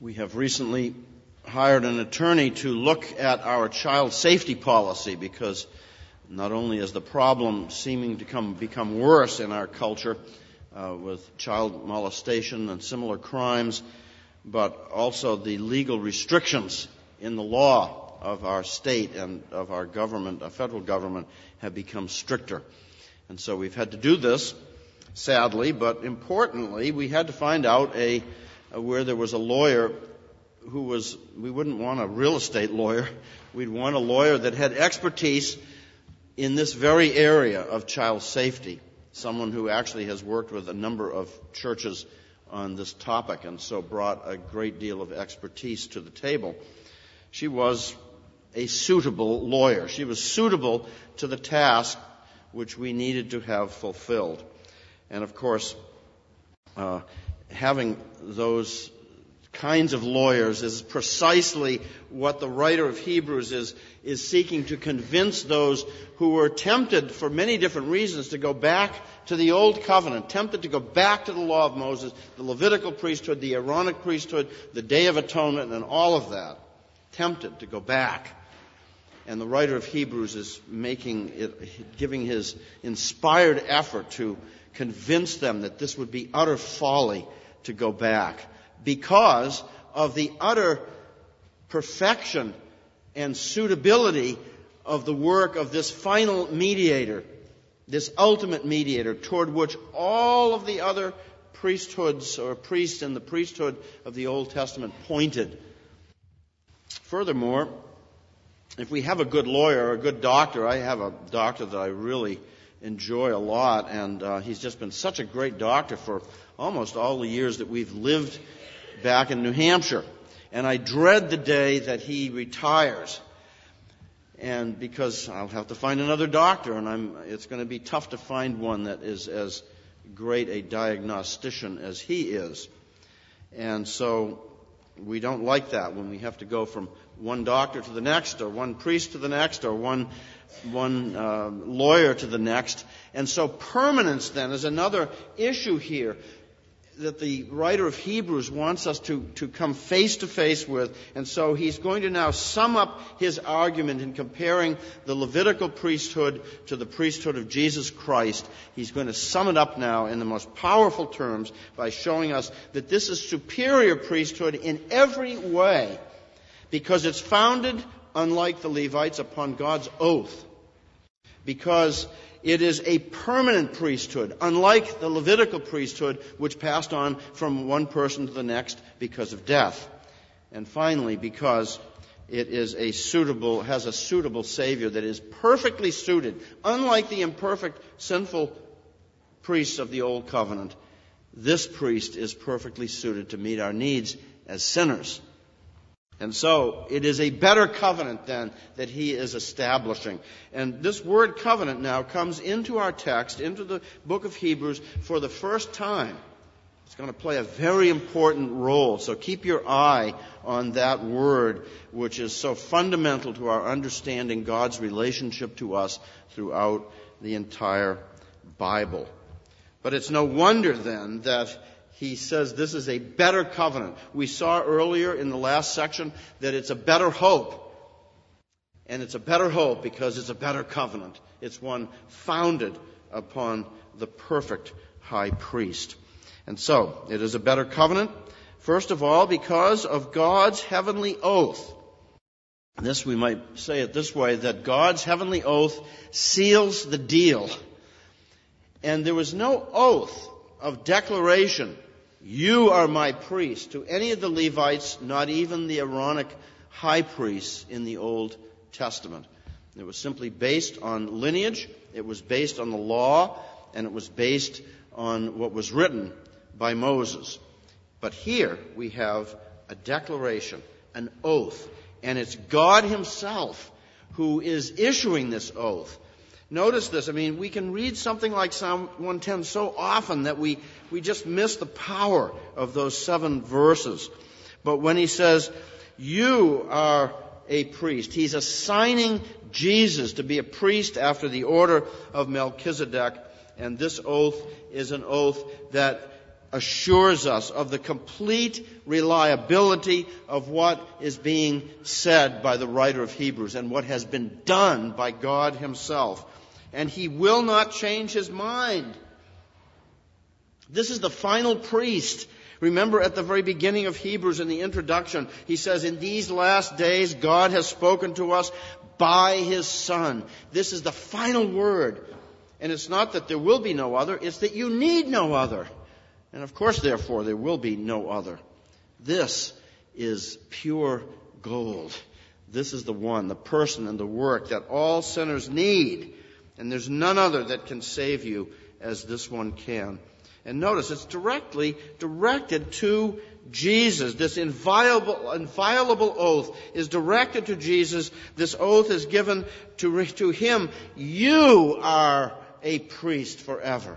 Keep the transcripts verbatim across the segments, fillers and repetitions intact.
We have recently hired an attorney to look at our child safety policy, because not only is the problem seeming to come, become worse in our culture uh, with child molestation and similar crimes, but also the legal restrictions in the law of our state and of our government, our federal government, have become stricter. And so we've had to do this, sadly, but importantly, we had to find out a where there was a lawyer who was, we wouldn't want a real estate lawyer, we'd want a lawyer that had expertise in this very area of child safety, someone who actually has worked with a number of churches on this topic and so brought a great deal of expertise to the table. She was a suitable lawyer. She was suitable to the task which we needed to have fulfilled. And of course, uh, having those kinds of lawyers is precisely what the writer of Hebrews is, is seeking to convince those who were tempted for many different reasons to go back to the Old Covenant, tempted to go back to the law of Moses, the Levitical priesthood, the Aaronic priesthood, the Day of Atonement, and all of that. Tempted to go back. And the writer of Hebrews is making it, giving his inspired effort to convince them that this would be utter folly to go back, because of the utter perfection and suitability of the work of this final mediator, this ultimate mediator, toward which all of the other priesthoods or priests in the priesthood of the Old Testament pointed. Furthermore, if we have a good lawyer or a good doctor, I have a doctor that I really enjoy a lot, and uh, he's just been such a great doctor for almost all the years that we've lived back in New Hampshire. And I dread the day that he retires, and because I'll have to find another doctor, and I'm, it's going to be tough to find one that is as great a diagnostician as he is. And so we don't like that when we have to go from one doctor to the next, or one priest to the next, or one one uh, lawyer to the next. And so permanence then is another issue here that the writer of Hebrews wants us to, to come face to face with. And so he's going to now sum up his argument in comparing the Levitical priesthood to the priesthood of Jesus Christ. He's going to sum it up now in the most powerful terms by showing us that this is superior priesthood in every way, because it's founded, unlike the Levites, upon God's oath. Because it is a permanent priesthood, unlike the Levitical priesthood, which passed on from one person to the next because of death. And finally, because it is a suitable, has a suitable Savior that is perfectly suited, unlike the imperfect, sinful priests of the Old Covenant. This priest is perfectly suited to meet our needs as sinners. And so it is a better covenant then that he is establishing. And this word covenant now comes into our text, into the book of Hebrews, for the first time. It's going to play a very important role. So keep your eye on that word, which is so fundamental to our understanding God's relationship to us throughout the entire Bible. But it's no wonder then that he says this is a better covenant. We saw earlier in the last section that it's a better hope. And it's a better hope because it's a better covenant. It's one founded upon the perfect high priest. And so, it is a better covenant, first of all, because of God's heavenly oath. This, we might say it this way, that God's heavenly oath seals the deal. And there was no oath of declaration, you are my priest, to any of the Levites, not even the Aaronic high priests in the Old Testament. It was simply based on lineage, it was based on the law, and it was based on what was written by Moses. But here we have a declaration, an oath, and it's God himself who is issuing this oath. Notice this. I mean, we can read something like Psalm one ten so often that we, we just miss the power of those seven verses. But when he says, you are a priest, he's assigning Jesus to be a priest after the order of Melchizedek. And this oath is an oath that assures us of the complete reliability of what is being said by the writer of Hebrews and what has been done by God himself. And he will not change his mind. This is the final priest. Remember at the very beginning of Hebrews in the introduction, he says, in these last days God has spoken to us by his Son. This is the final word. And it's not that there will be no other, it's that you need no other. And of course, therefore, there will be no other. This is pure gold. This is the one, the person and the work that all sinners need. And there's none other that can save you as this one can. And notice, it's directly directed to Jesus. This inviolable, inviolable oath is directed to Jesus. This oath is given to, to him. You are a priest forever.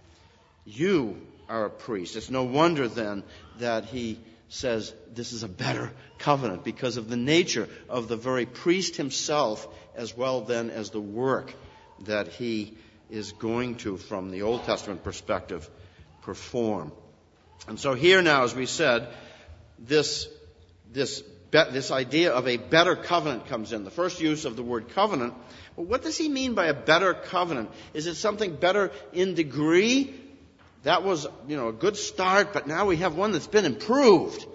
You are a priest. It's no wonder then that he says this is a better covenant because of the nature of the very priest himself as well then as the work that he is going to, from the Old Testament perspective, perform. And so here now, as we said, this, this, this idea of a better covenant comes in. The first use of the word covenant. Well, what does he mean by a better covenant? Is it something better in degree? That was, you know, a good start, but now we have one that's been improved.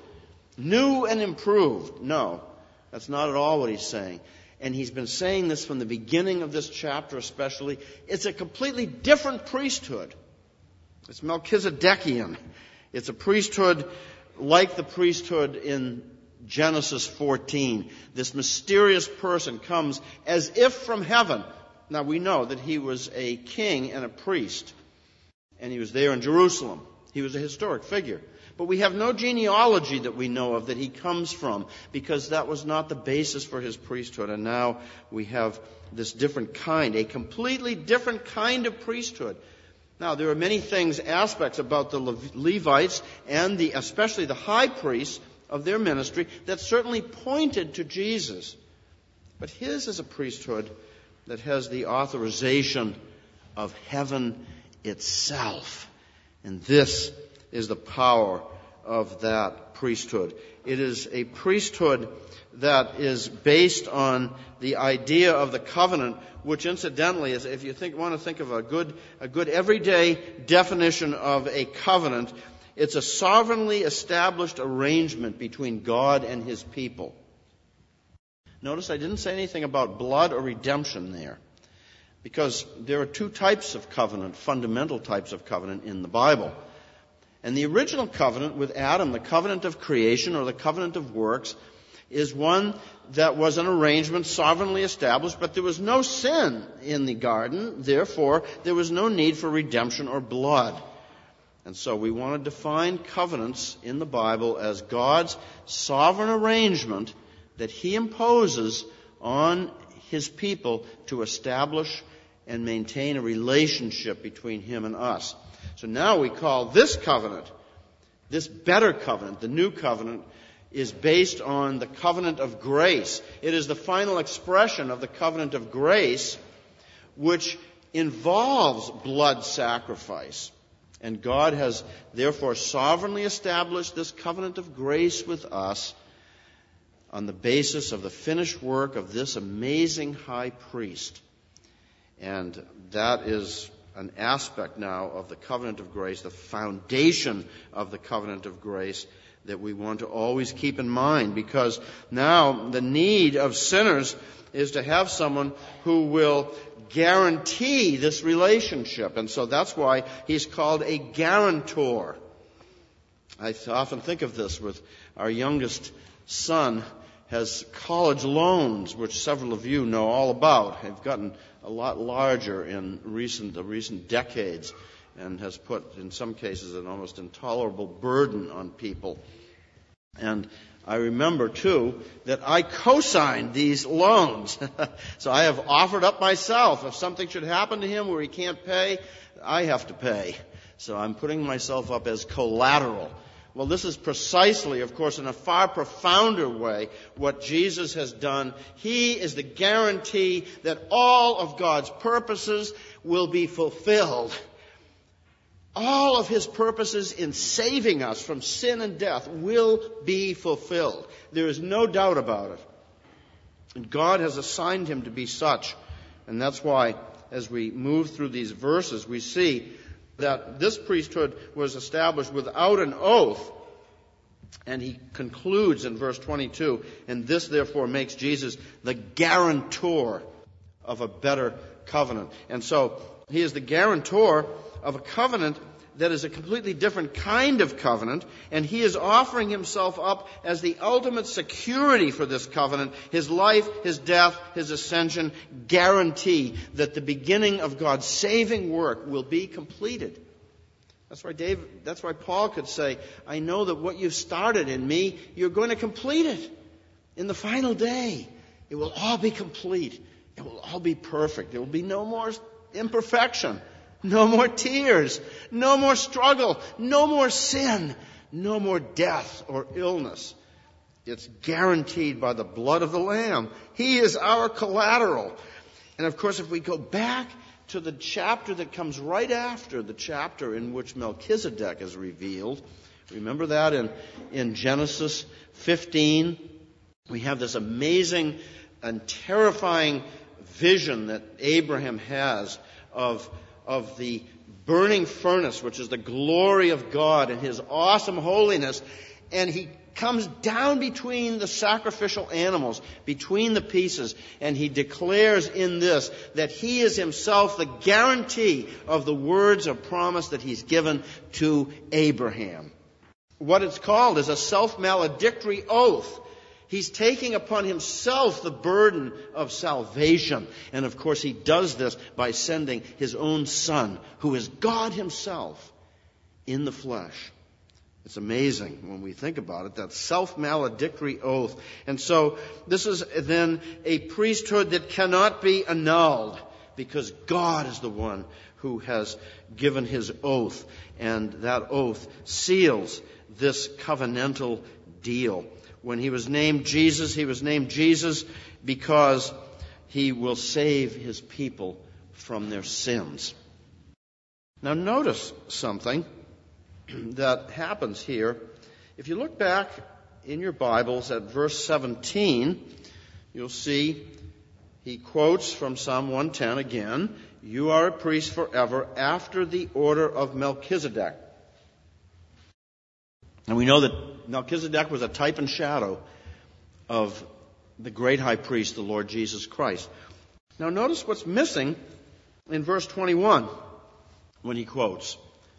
New and improved. No, that's not at all what he's saying. And he's been saying this from the beginning of this chapter especially. It's a completely different priesthood. It's Melchizedekian. It's a priesthood like the priesthood in Genesis fourteen. This mysterious person comes as if from heaven. Now we know that he was a king and a priest. And he was there in Jerusalem. He was a historic figure. But we have no genealogy that we know of that he comes from, because that was not the basis for his priesthood. And now we have this different kind, a completely different kind of priesthood. Now, there are many things, aspects about the Levites and the, especially the high priests of their ministry that certainly pointed to Jesus. But his is a priesthood that has the authorization of heaven itself. And this is the power of that priesthood. It is a priesthood that is based on the idea of the covenant, which incidentally is, if you think, want to think of a good, a good everyday definition of a covenant, it's a sovereignly established arrangement between God and his people. Notice I didn't say anything about blood or redemption there. Because there are two types of covenant, fundamental types of covenant in the Bible. And the original covenant with Adam, the covenant of creation or the covenant of works, is one that was an arrangement sovereignly established, but there was no sin in the garden. Therefore, there was no need for redemption or blood. And so we want to define covenants in the Bible as God's sovereign arrangement that he imposes on his people to establish and maintain a relationship between him and us. So now we call this covenant, this better covenant, the new covenant, is based on the covenant of grace. It is the final expression of the covenant of grace, which involves blood sacrifice. And God has therefore sovereignly established this covenant of grace with us on the basis of the finished work of this amazing high priest. And that is an aspect now of the covenant of grace, the foundation of the covenant of grace that we want to always keep in mind, because now the need of sinners is to have someone who will guarantee this relationship. And so that's why he's called a guarantor. I often think of this with our youngest son has college loans, which several of you know all about. Have gotten a lot larger in recent the recent decades, and has put, in some cases, an almost intolerable burden on people. And I remember, too, that I co-signed these loans. So I have offered up myself. If something should happen to him where he can't pay, I have to pay. So I'm putting myself up as collateral. Well, this is precisely, of course, in a far profounder way, what Jesus has done. He is the guarantee that all of God's purposes will be fulfilled. all of his purposes in saving us from sin and death will be fulfilled. There is no doubt about it. And God has assigned him to be such. And that's why, as we move through these verses, we see that this priesthood was established without an oath. And he concludes in verse twenty-two, and this therefore makes Jesus the guarantor of a better covenant. And so he is the guarantor of a covenant that is a completely different kind of covenant, and he is offering himself up as the ultimate security for this covenant. His life, his death, his ascension guarantee that the beginning of God's saving work will be completed. That's why Dave, that's why Paul could say, I know that what you've started in me, you're going to complete it. In the final day, it will all be complete. It will all be perfect. There will be no more imperfection. No more tears, no more struggle, no more sin, no more death or illness. It's guaranteed by the blood of the Lamb. He is our collateral. And of course, if we go back to the chapter that comes right after the chapter in which Melchizedek is revealed, remember that in, in Genesis fifteen, we have this amazing and terrifying vision that Abraham has of of the burning furnace, which is the glory of God and his awesome holiness. And he comes down between the sacrificial animals, between the pieces, and he declares in this that he is himself the guarantee of the words of promise that he's given to Abraham. What it's called is a self-maledictory oath. He's taking upon himself the burden of salvation. And of course he does this by sending his own Son, who is God himself, in the flesh. It's amazing when we think about it, that self-maledictory oath. And so this is then a priesthood that cannot be annulled, because God is the one who has given his oath. And that oath seals this covenantal deal. When he was named Jesus, he was named Jesus because he will save his people from their sins. Now notice something that happens here. If you look back in your Bibles at verse seventeen, you'll see he quotes from Psalm one ten again, "You are a priest forever after the order of Melchizedek." And we know that Melchizedek was a type and shadow of the great high priest, the Lord Jesus Christ. Now notice what's missing in verse twenty-one when he quotes.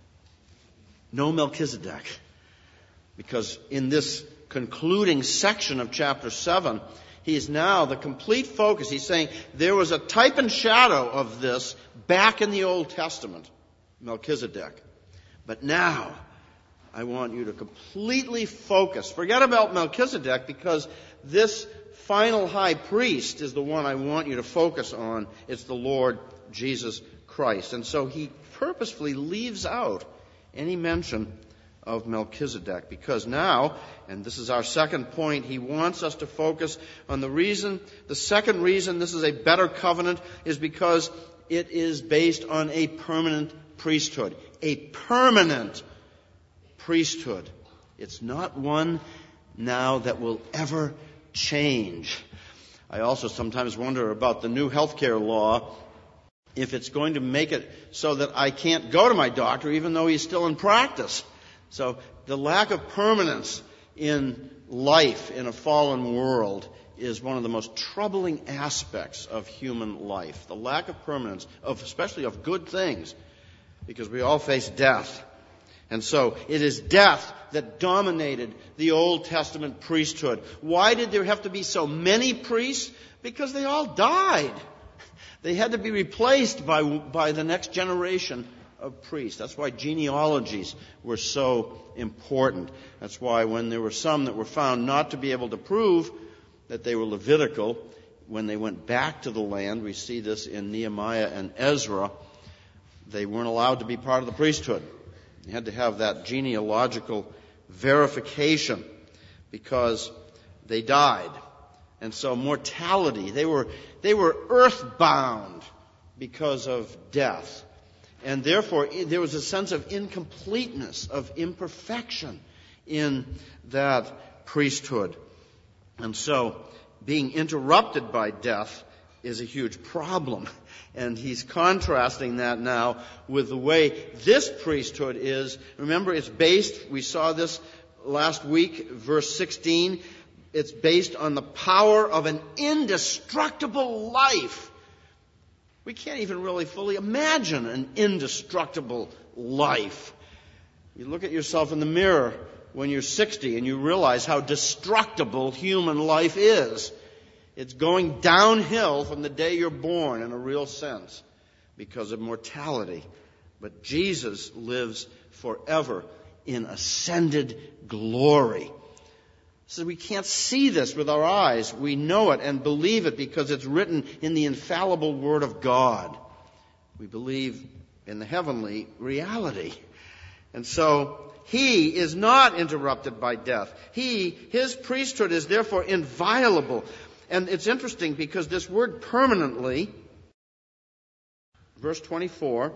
No Melchizedek. Because in this concluding section of chapter seven, he is now the complete focus. He's saying there was a type and shadow of this back in the Old Testament, Melchizedek. But now, I want you to completely focus. Forget about Melchizedek, because this final high priest is the one I want you to focus on. It's the Lord Jesus Christ. And so he purposefully leaves out any mention of Melchizedek, because now, and this is our second point, he wants us to focus on the reason, the second reason this is a better covenant is because it is based on a permanent priesthood. A permanent priesthood. It's not one now that will ever change. I also sometimes wonder about the new healthcare law, if it's going to make it so that I can't go to my doctor even though he's still in practice. So the lack of permanence in life in a fallen world is one of the most troubling aspects of human life. The lack of permanence, of especially of good things, because we all face death. And so it is death that dominated the Old Testament priesthood. Why did there have to be so many priests? Because they all died. They had to be replaced by, by the next generation of priests. That's why genealogies were so important. That's why when there were some that were found not to be able to prove that they were Levitical, when they went back to the land, we see this in Nehemiah and Ezra, they weren't allowed to be part of the priesthood. You had to have that genealogical verification because they died. And so mortality, they were, they were earthbound because of death. And therefore, there was a sense of incompleteness, of imperfection in that priesthood. And so, being interrupted by death is a huge problem. And he's contrasting that now with the way this priesthood is. Remember, it's based, we saw this last week, verse sixteen, it's based on the power of an indestructible life. We can't even really fully imagine an indestructible life. You look at yourself in the mirror when you're sixty and you realize how destructible human life is. It's going downhill from the day you're born in a real sense because of mortality. But Jesus lives forever in ascended glory. So we can't see this with our eyes. We know it and believe it because it's written in the infallible Word of God. We believe in the heavenly reality. And so he is not interrupted by death. He, his priesthood is therefore inviolable. And it's interesting because this word permanently, verse twenty-four,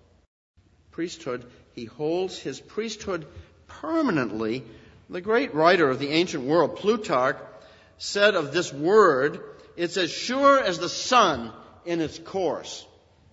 priesthood, he holds his priesthood permanently. The great writer of the ancient world, Plutarch, said of this word, it's as sure as the sun in its course.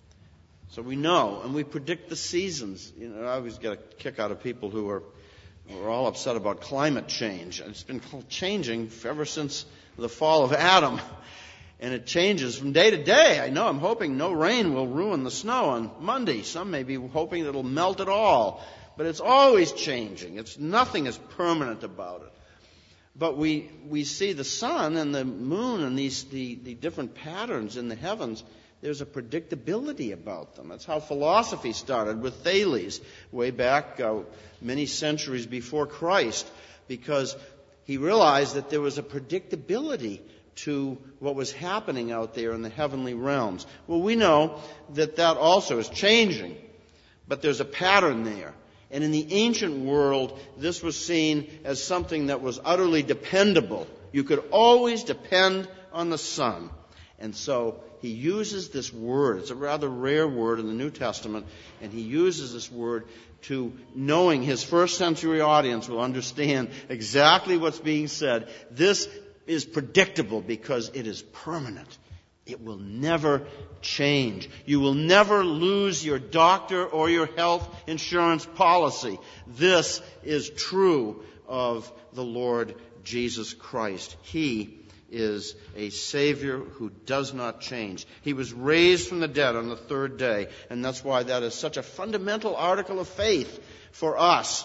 So we know, and we predict the seasons. You know, I always get a kick out of people who are, who are all upset about climate change. It's been changing ever since the fall of Adam. And it changes from day to day. I know, I'm hoping no rain will ruin the snow on Monday. Some may be hoping it'll melt it all. But it's always changing. It's nothing is permanent about it. But we we see the sun and the moon and these the, the different patterns in the heavens. There's a predictability about them. That's how philosophy started with Thales way back uh, many centuries before Christ, because he realized that there was a predictability to what was happening out there in the heavenly realms. Well, we know that that also is changing, but there's a pattern there. And in the ancient world, this was seen as something that was utterly dependable. You could always depend on the sun. And so he uses this word. It's a rather rare word in the New Testament. And he uses this word to, knowing his first century audience will understand exactly what's being said. This is predictable because it is permanent. It will never change. You will never lose your doctor or your health insurance policy. This is true of the Lord Jesus Christ. He is a Savior who does not change. He was raised from the dead on the third day, and that's why that is such a fundamental article of faith for us.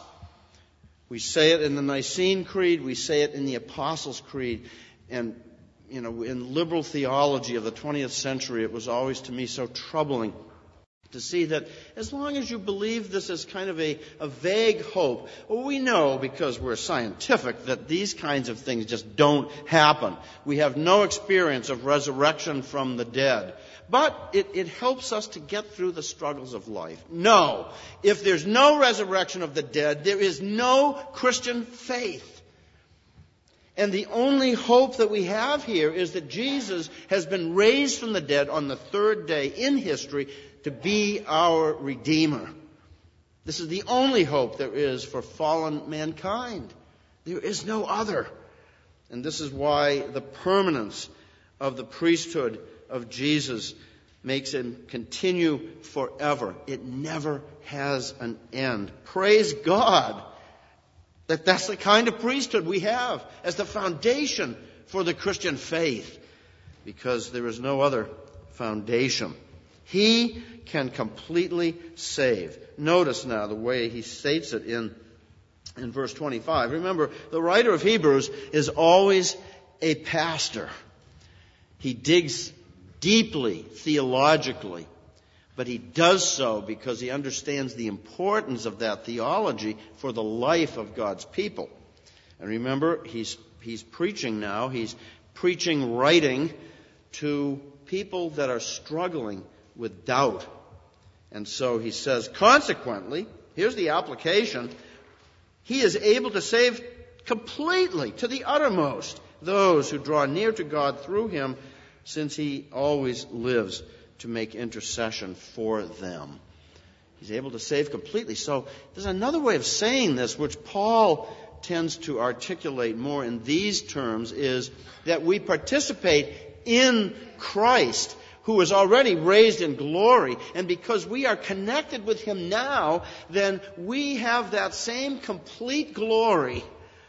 We say it in the Nicene Creed, we say it in the Apostles' Creed, and you know, in liberal theology of the twentieth century, it was always to me so troubling to see that as long as you believe this as kind of a, a vague hope, well, we know because we're scientific that these kinds of things just don't happen. We have no experience of resurrection from the dead. But it, it helps us to get through the struggles of life. No, if there's no resurrection of the dead, there is no Christian faith. And the only hope that we have here is that Jesus has been raised from the dead on the third day in history to be our Redeemer. This is the only hope there is for fallen mankind. There is no other. And this is why the permanence of the priesthood of Jesus makes him continue forever. It never has an end. Praise God that that's the kind of priesthood we have as the foundation for the Christian faith, because there is no other foundation. He can completely save. Notice now the way he states it in, in verse twenty-five. Remember, the writer of Hebrews is always a pastor. He digs deeply theologically, but he does so because he understands the importance of that theology for the life of God's people. And remember, he's he's preaching now. He's preaching, writing to people that are struggling with doubt. And so he says, consequently, here's the application, he is able to save completely, to the uttermost, those who draw near to God through him, since he always lives to make intercession for them. He's able to save completely. So there's another way of saying this, which Paul tends to articulate more in these terms, is that we participate in Christ, who is already raised in glory. And because we are connected with him now, then we have that same complete glory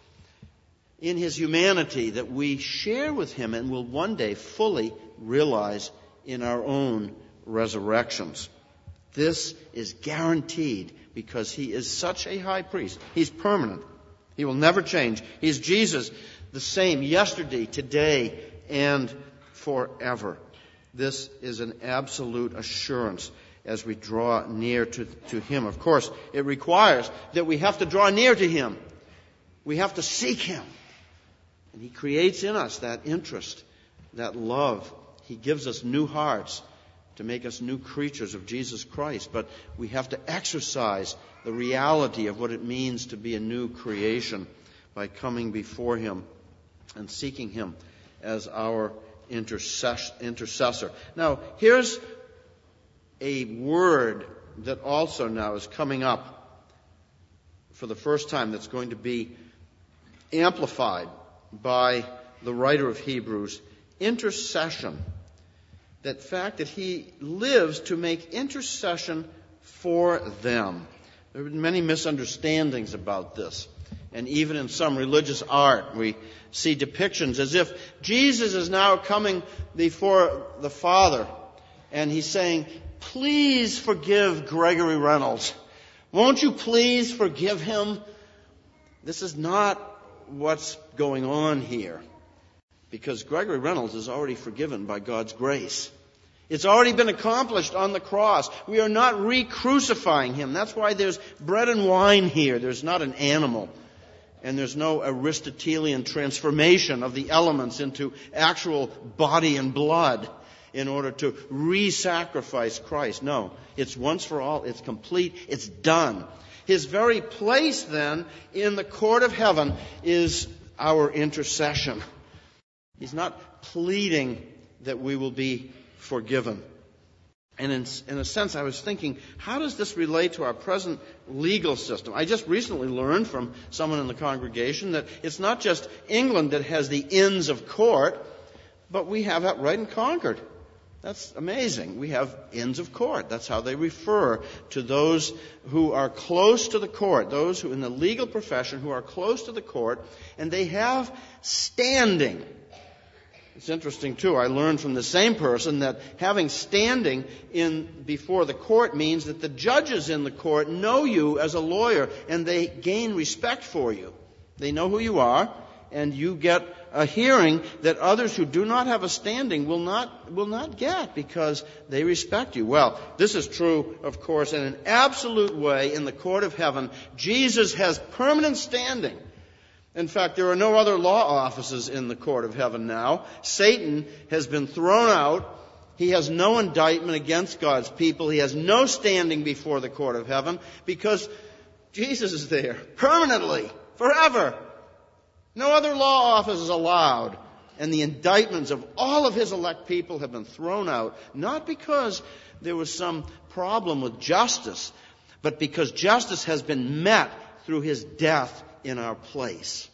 in his humanity that we share with him and will one day fully realize in our own resurrections. This is guaranteed because he is such a high priest. He's permanent. He will never change. He's Jesus, the same yesterday, today, and forever. This is an absolute assurance as we draw near to, to him. Of course, it requires that we have to draw near to him. We have to seek him. And he creates in us that interest, that love. He gives us new hearts to make us new creatures of Jesus Christ. But we have to exercise the reality of what it means to be a new creation by coming before him and seeking him as our intercessor. Now, here's a word that also now is coming up for the first time that's going to be amplified by the writer of Hebrews. Intercession. That fact that he lives to make intercession for them. There have been many misunderstandings about this. And even in some religious art, we see depictions as if Jesus is now coming before the Father, and he's saying, please forgive Gregory Reynolds. Won't you please forgive him? This is not what's going on here, because Gregory Reynolds is already forgiven by God's grace. It's already been accomplished on the cross. We are not re-crucifying him. That's why there's bread and wine here. There's not an animal. And there's no Aristotelian transformation of the elements into actual body and blood in order to re-sacrifice Christ. No, it's once for all. It's complete. It's done. His very place then in the court of heaven is our intercession. He's not pleading that we will be forgiven. And in, in a sense, I was thinking, how does this relate to our present legal system? I just recently learned from someone in the congregation that it's not just England that has the Inns of Court, but we have that right in Concord. That's amazing. We have Inns of Court. That's how they refer to those who are close to the court, those who in the legal profession who are close to the court, and they have standing. It's interesting, too. I learned from the same person that having standing in before the court means that the judges in the court know you as a lawyer, and they gain respect for you. They know who you are, and you get a hearing that others who do not have a standing will not will not get because they respect you. Well, this is true, of course, in an absolute way in the court of heaven. Jesus has permanent standing. In fact, there are no other law offices in the court of heaven now. Satan has been thrown out. He has no indictment against God's people. He has no standing before the court of heaven because Jesus is there permanently, forever. No other law office is allowed. And the indictments of all of his elect people have been thrown out, not because there was some problem with justice, but because justice has been met through his death in our place.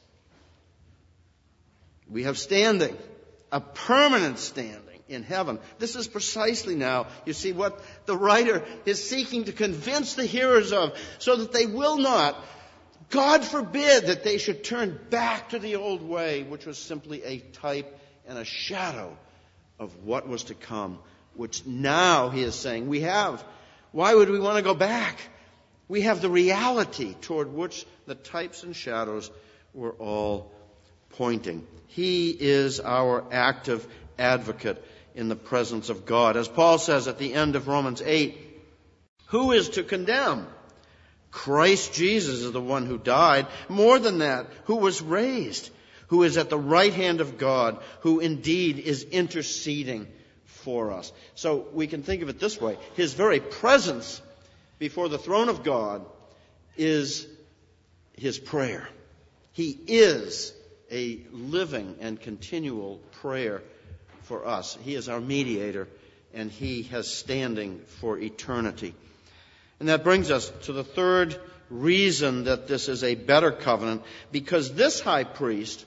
We have standing, a permanent standing in heaven. This is precisely now, you see, what the writer is seeking to convince the hearers of, so that they will not, God forbid, that they should turn back to the old way, which was simply a type and a shadow of what was to come, which now, he is saying, we have. Why would we want to go back? We have the reality toward which the types and shadows were all pointing. He is our active advocate in the presence of God. As Paul says at the end of Romans eight, who is to condemn? Christ Jesus is the one who died. More than that, who was raised, who is at the right hand of God, who indeed is interceding for us. So we can think of it this way. His very presence before the throne of God is his prayer. He is a living and continual prayer for us. He is our mediator, and he has standing for eternity. And that brings us to the third reason that this is a better covenant, because this high priest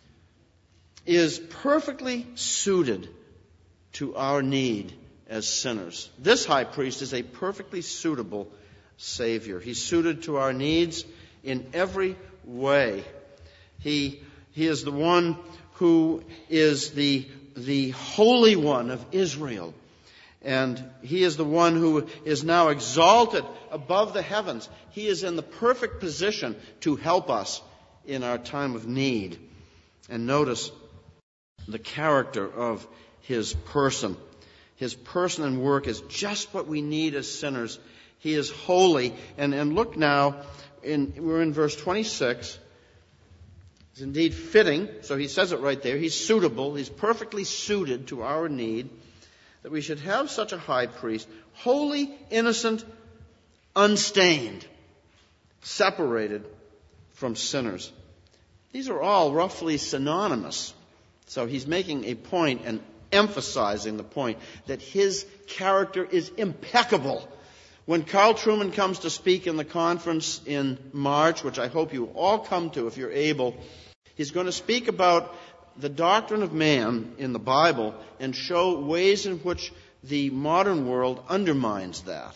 is perfectly suited to our need as sinners. This high priest is a perfectly suitable Savior. He's suited to our needs in every way. He, he is the one who is the, the Holy One of Israel. And he is the one who is now exalted above the heavens. He is in the perfect position to help us in our time of need. And notice the character of his person. His person and work is just what we need as sinners. He is holy. And, and look now, in, we're in verse twenty-six. It's indeed fitting. So he says it right there. He's suitable. He's perfectly suited to our need, that we should have such a high priest, holy, innocent, unstained, separated from sinners. These are all roughly synonymous. So he's making a point and emphasizing the point that his character is impeccable. When Carl Trueman comes to speak in the conference in March, which I hope you all come to if you're able, he's going to speak about the doctrine of man in the Bible and show ways in which the modern world undermines that.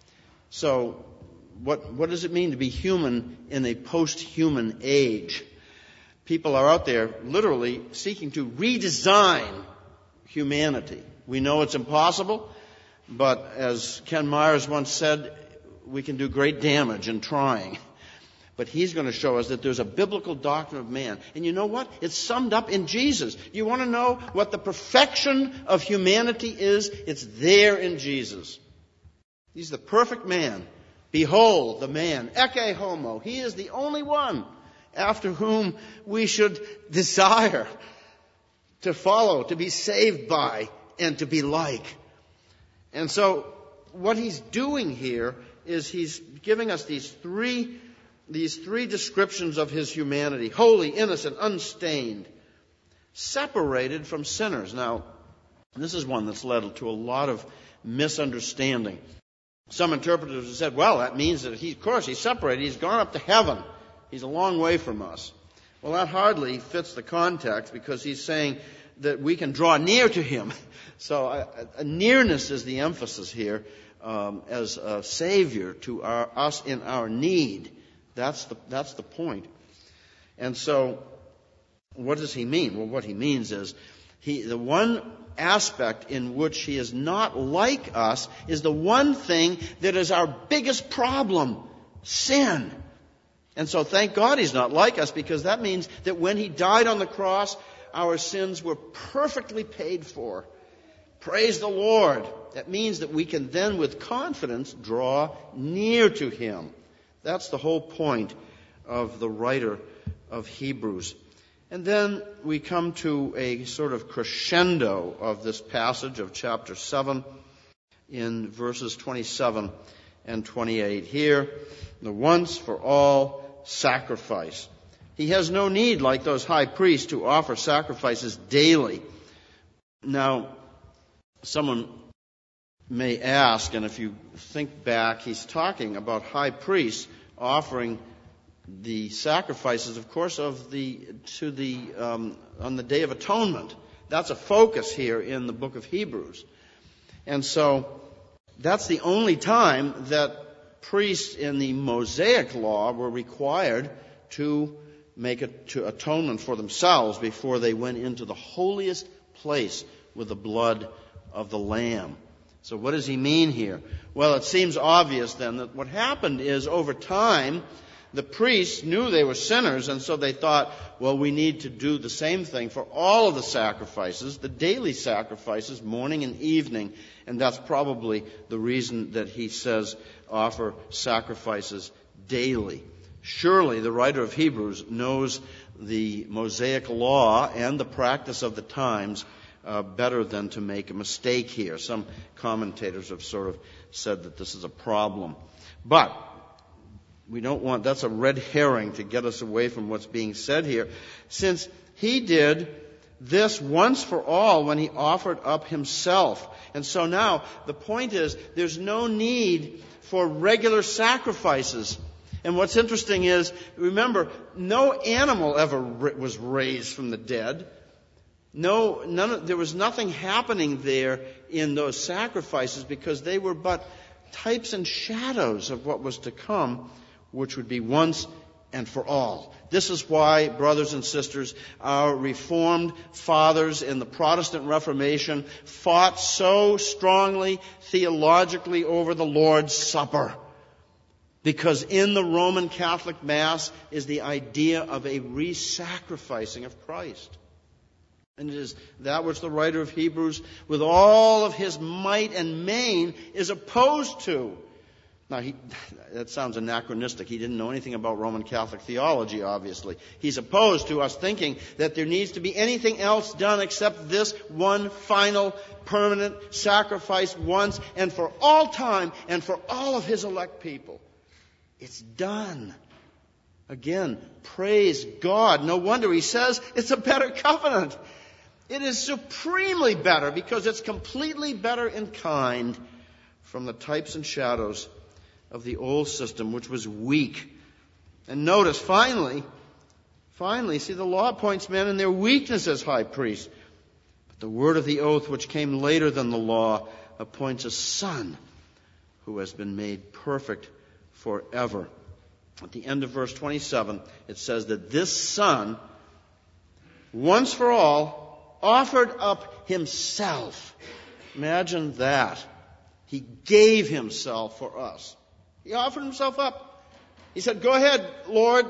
So what, what does it mean to be human in a post-human age? People are out there literally seeking to redesign humanity. We know it's impossible, but as Ken Myers once said, we can do great damage in trying. But he's going to show us that there's a biblical doctrine of man. And you know what? It's summed up in Jesus. You want to know what the perfection of humanity is? It's there in Jesus. He's the perfect man. Behold the man, ecce homo. He is the only one after whom we should desire to follow, to be saved by, and to be like. And so what he's doing here is he's giving us these three, these three descriptions of his humanity: holy, innocent, unstained, separated from sinners. Now, this is one that's led to a lot of misunderstanding. Some interpreters have said, well, that means that he, of course, he's separated. He's gone up to heaven. He's a long way from us. Well, that hardly fits the context, because he's saying that we can draw near to him. So a, a nearness is the emphasis here, um, as a savior to our, us in our need. That's the, that's the point. And so what does he mean? Well, what he means is he, the one aspect in which he is not like us is the one thing that is our biggest problem: sin. And so thank God he's not like us, because that means that when he died on the cross, our sins were perfectly paid for. Praise the Lord. That means that we can then with confidence draw near to him. That's the whole point of the writer of Hebrews. And then we come to a sort of crescendo of this passage of chapter seven in verses twenty-seven and twenty-eight. Here, the once for all sacrifice. He has no need, like those high priests, to offer sacrifices daily. Now, someone may ask, and if you think back, he's talking about high priests offering the sacrifices, of course, of the to the um, on the Day of Atonement. That's a focus here in the book of Hebrews, and so that's the only time that priests in the Mosaic law were required to make it to atonement for themselves before they went into the holiest place with the blood of the Lamb. So what does he mean here? Well, it seems obvious then that what happened is, over time, the priests knew they were sinners, and so they thought, well, we need to do the same thing for all of the sacrifices, the daily sacrifices, morning and evening. And that's probably the reason that he says offer sacrifices daily. Surely the writer of Hebrews knows the Mosaic law and the practice of the times uh, better than to make a mistake here. Some commentators have sort of said that this is a problem. But we don't want, that's a red herring to get us away from what's being said here. Since he did this once for all when he offered up himself. And so now the point is there's no need for regular sacrifices. And what's interesting is, remember, no animal ever was raised from the dead. No, none of, there was nothing happening there in those sacrifices because they were but types and shadows of what was to come, which would be once and for all. This is why, brothers and sisters, our Reformed fathers in the Protestant Reformation fought so strongly theologically over the Lord's Supper. Because in the Roman Catholic Mass is the idea of a re-sacrificing of Christ. And it is that which the writer of Hebrews, with all of his might and main, is opposed to. Now, he, that sounds anachronistic. He didn't know anything about Roman Catholic theology, obviously. He's opposed to us thinking that there needs to be anything else done except this one final, permanent sacrifice once and for all time and for all of his elect people. It's done. Again, praise God. No wonder he says it's a better covenant. It is supremely better because it's completely better in kind from the types and shadows of the old system, which was weak. And notice, finally, finally, see, the law appoints men in their weakness as high priests. But the word of the oath, which came later than the law, appoints a son who has been made perfect forever. At the end of verse twenty-seven, it says that this son, once for all, offered up himself. Imagine that. He gave himself for us. He offered himself up. He said, go ahead, Lord,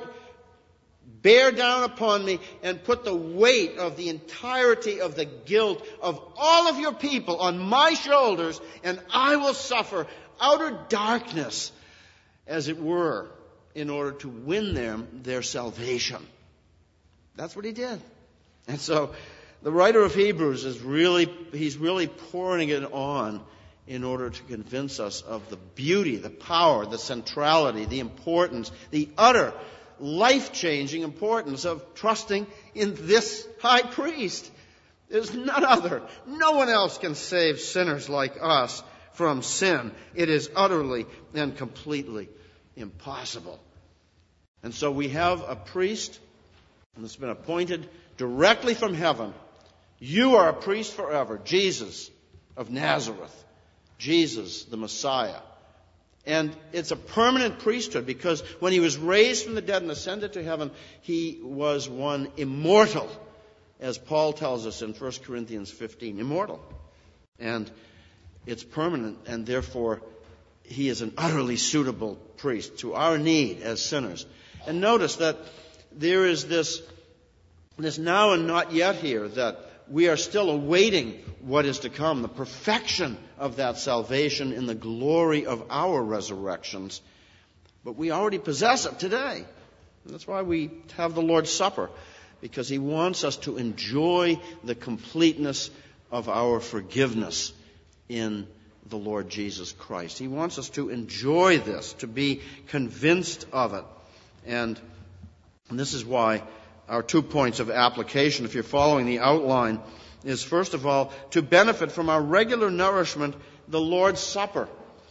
bear down upon me and put the weight of the entirety of the guilt of all of your people on my shoulders, and I will suffer outer darkness, as it were, in order to win them their salvation. That's what he did. And so the writer of Hebrews is really, he's really pouring it on in order to convince us of the beauty, the power, the centrality, the importance, the utter life-changing importance of trusting in this high priest. There's none other. No one else can save sinners like us from sin. It is utterly and completely impossible. And so we have a priest that's been appointed directly from heaven. You are a priest forever, Jesus of Nazareth. Jesus, the Messiah. And it's a permanent priesthood because when he was raised from the dead and ascended to heaven, he was one immortal, as Paul tells us in First Corinthians fifteen. Immortal. And it's permanent, and therefore he is an utterly suitable priest to our need as sinners. And notice that there is this, this now and not yet here, that we are still awaiting what is to come, the perfection of that salvation in the glory of our resurrections. But we already possess it today. And that's why we have the Lord's Supper, because he wants us to enjoy the completeness of our forgiveness in the Lord Jesus Christ. He wants us to enjoy this, to be convinced of it. And, and this is why our two points of application, if you're following the outline, is first of all, to benefit from our regular nourishment, the Lord's Supper.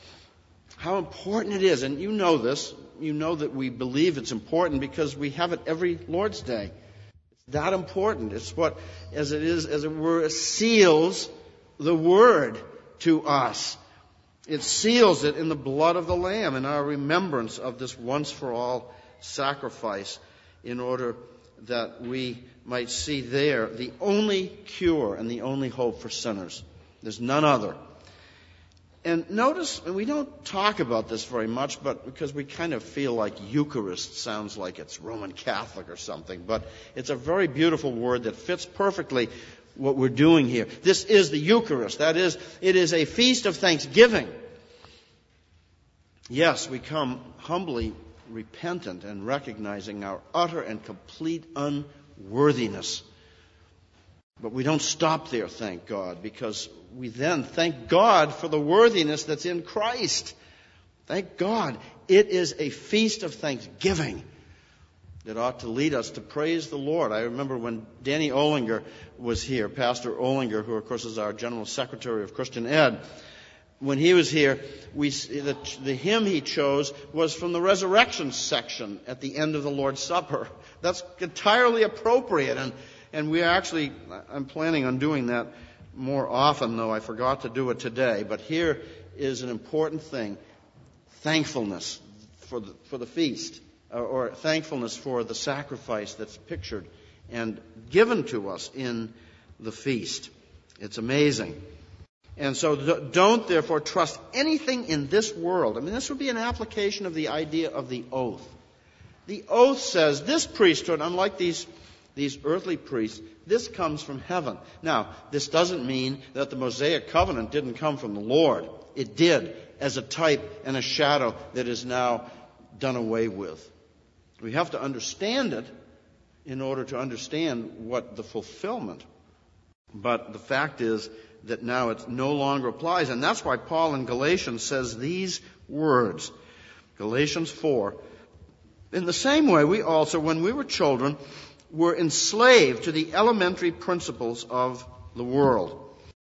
How important it is, and you know this, you know that we believe it's important because we have it every Lord's Day. It's that important. It's what, as it is, as it were, seals the Word to us. It seals it in the blood of the Lamb, in our remembrance of this once-for-all sacrifice, in order that we might see there the only cure and the only hope for sinners. There's none other. And notice, and we don't talk about this very much, but because we kind of feel like Eucharist sounds like it's Roman Catholic or something, but it's a very beautiful word that fits perfectly what we're doing here. This is the Eucharist. That is, it is a feast of thanksgiving. Yes, we come humbly repentant and recognizing our utter and complete unworthiness. But we don't stop there, thank God, because we then thank God for the worthiness that's in Christ. Thank God. It is a feast of thanksgiving. that ought to lead us to praise the Lord. I remember when Danny Olinger was here, Pastor Olinger, who of course is our General Secretary of Christian Ed. When he was here, we, the, the hymn he chose was from the resurrection section at the end of the Lord's Supper. That's entirely appropriate, and, and we actually, I'm planning on doing that more often, though I forgot to do it today. But here is an important thing: thankfulness for the, for the feast, or, or thankfulness for the sacrifice that's pictured and given to us in the feast. It's amazing. And so don't, therefore, trust anything in this world. I mean, this would be an application of the idea of the oath. The oath says this priesthood, unlike these, these earthly priests, this comes from heaven. Now, this doesn't mean that the Mosaic covenant didn't come from the Lord. It did, as a type and a shadow that is now done away with. We have to understand it in order to understand what the fulfillment. But the fact is that now it no longer applies. And that's why Paul in Galatians says these words. Galatians four. In the same way, we also, when we were children, were enslaved to the elementary principles of the world.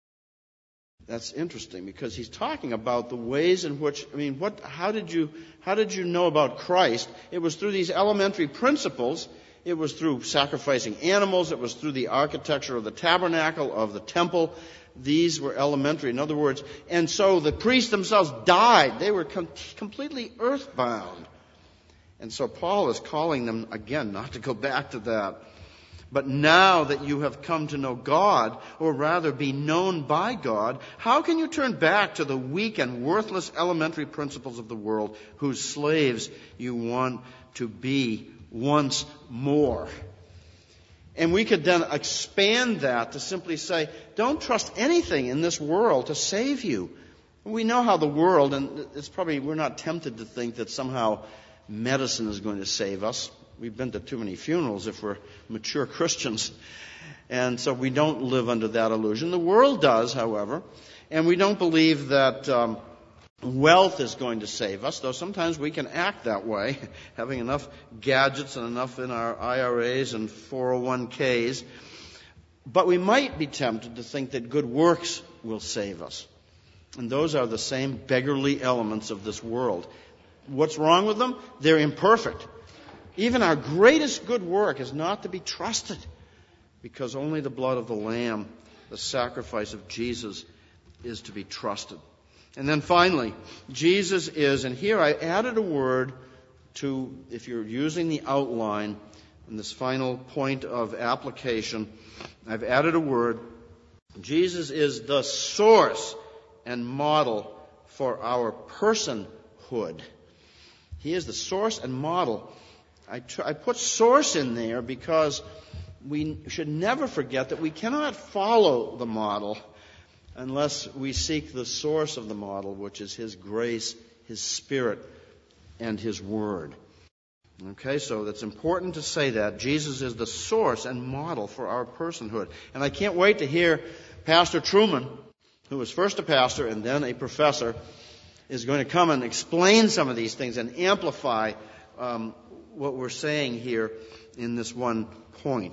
That's interesting because he's talking about the ways in which, I mean, what, how did you, how did you know about Christ? It was through these elementary principles. It was through sacrificing animals. It was through the architecture of the tabernacle, of the temple. These were elementary, in other words. And so the priests themselves died. They were com- completely earthbound. And so Paul is calling them, again, not to go back to that. But now that you have come to know God, or rather be known by God, how can you turn back to the weak and worthless elementary principles of the world, whose slaves you want to be once more? And we could then expand that to simply say, don't trust anything in this world to save you. We know how the world, and it's probably, we're not tempted to think that somehow medicine is going to save us. We've been to too many funerals if we're mature Christians. And so we don't live under that illusion. The world does, however. And we don't believe that um, wealth is going to save us, though sometimes we can act that way, having enough gadgets and enough in our I R As and four oh one k's. But we might be tempted to think that good works will save us. And those are the same beggarly elements of this world. What's wrong with them? They're imperfect. Even our greatest good work is not to be trusted, because only the blood of the Lamb, the sacrifice of Jesus, is to be trusted. And then finally, Jesus is, and here I added a word to, if you're using the outline in this final point of application, I've added a word. Jesus is the source and model for our personhood. He is the source and model. I, tr- I put source in there because we should never forget that we cannot follow the model unless we seek the source of the model, which is His grace, His Spirit, and His Word. Okay, so that's important to say that. Jesus is the source and model for our personhood. And I can't wait to hear Pastor Truman, who was first a pastor and then a professor, is going to come and explain some of these things and amplify um, what we're saying here in this one point.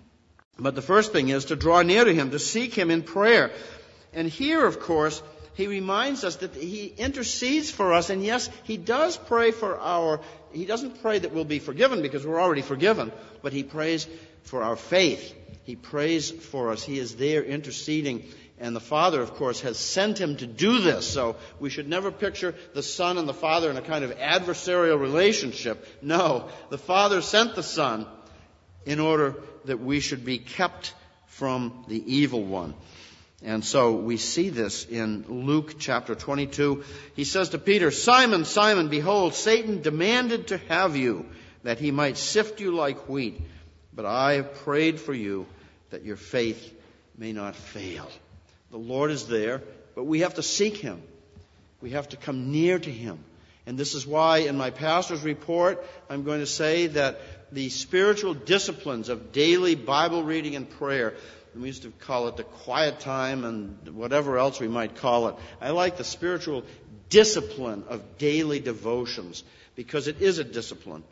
But the first thing is to draw near to Him, to seek Him in prayer. And here, of course, He reminds us that He intercedes for us. And yes, He does pray for our, He doesn't pray that we'll be forgiven because we're already forgiven, but He prays for our faith. He prays for us. He is there interceding. And the Father, of course, has sent Him to do this. So we should never picture the Son and the Father in a kind of adversarial relationship. No, the Father sent the Son in order that we should be kept from the evil one. And so we see this in Luke chapter twenty-two. He says to Peter, "Simon, Simon, behold, Satan demanded to have you, that he might sift you like wheat. But I have prayed for you, that your faith may not fail." The Lord is there, but we have to seek Him. We have to come near to Him. And this is why in my pastor's report, I'm going to say that the spiritual disciplines of daily Bible reading and prayer, we used to call it the quiet time and whatever else we might call it. I like the spiritual discipline of daily devotions because it is a discipline.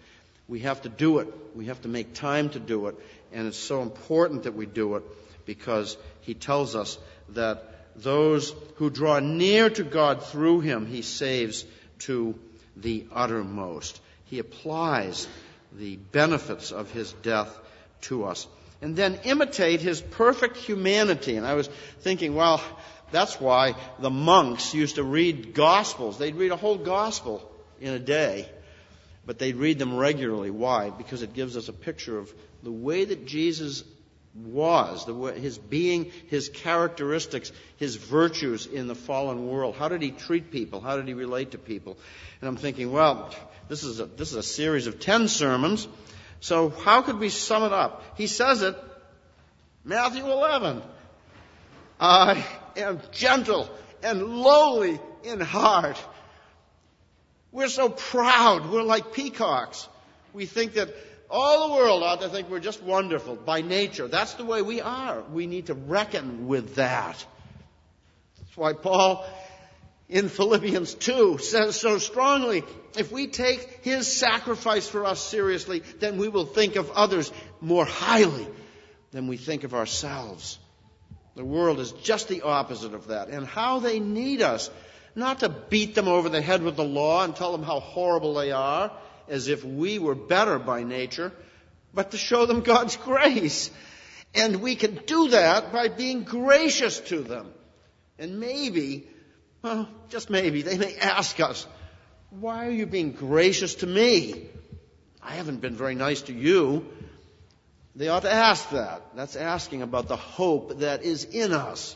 We have to do it. We have to make time to do it. And it's so important that we do it because he tells us that those who draw near to God through him, he saves to the uttermost. He applies the benefits of his death to us. And then imitate his perfect humanity. And I was thinking, well, that's why the monks used to read Gospels. They'd read a whole Gospel in a day. But they'd read them regularly. Why? Because it gives us a picture of the way that Jesus was, the way, his being, his characteristics, his virtues in the fallen world. How did he treat people? How did he relate to people? And I'm thinking, well, this is a, this is a series of ten sermons. So how could we sum it up? He says it, Matthew eleven. I am gentle and lowly in heart. We're so proud. We're like peacocks. We think that all the world ought to think we're just wonderful by nature. That's the way we are. We need to reckon with that. That's why Paul in Philippians two says so strongly, if we take his sacrifice for us seriously, then we will think of others more highly than we think of ourselves. The world is just the opposite of that. And how they need us, not to beat them over the head with the law and tell them how horrible they are, as if we were better by nature, but to show them God's grace. And we can do that by being gracious to them. And maybe, well, just maybe, they may ask us, why are you being gracious to me? I haven't been very nice to you. They ought to ask that. That's asking about the hope that is in us.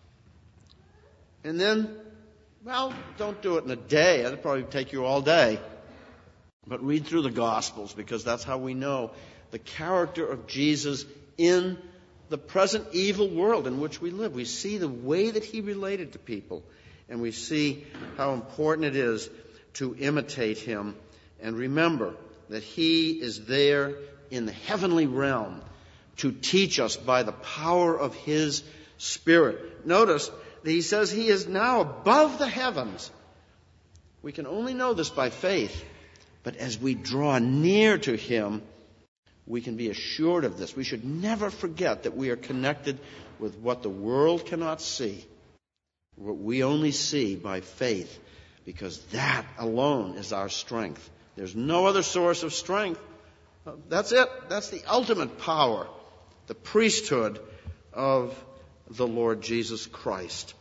And then, well, don't do it in a day. It'll probably take you all day. But read through the Gospels, because that's how we know the character of Jesus in the present evil world in which we live. We see the way that he related to people, and we see how important it is to imitate him and remember that he is there in the heavenly realm to teach us by the power of his Spirit. Notice that he says he is now above the heavens. We can only know this by faith. But as we draw near to him, we can be assured of this. We should never forget that we are connected with what the world cannot see, what we only see by faith, because that alone is our strength. There's no other source of strength. That's it. That's the ultimate power, the priesthood of the Lord Jesus Christ.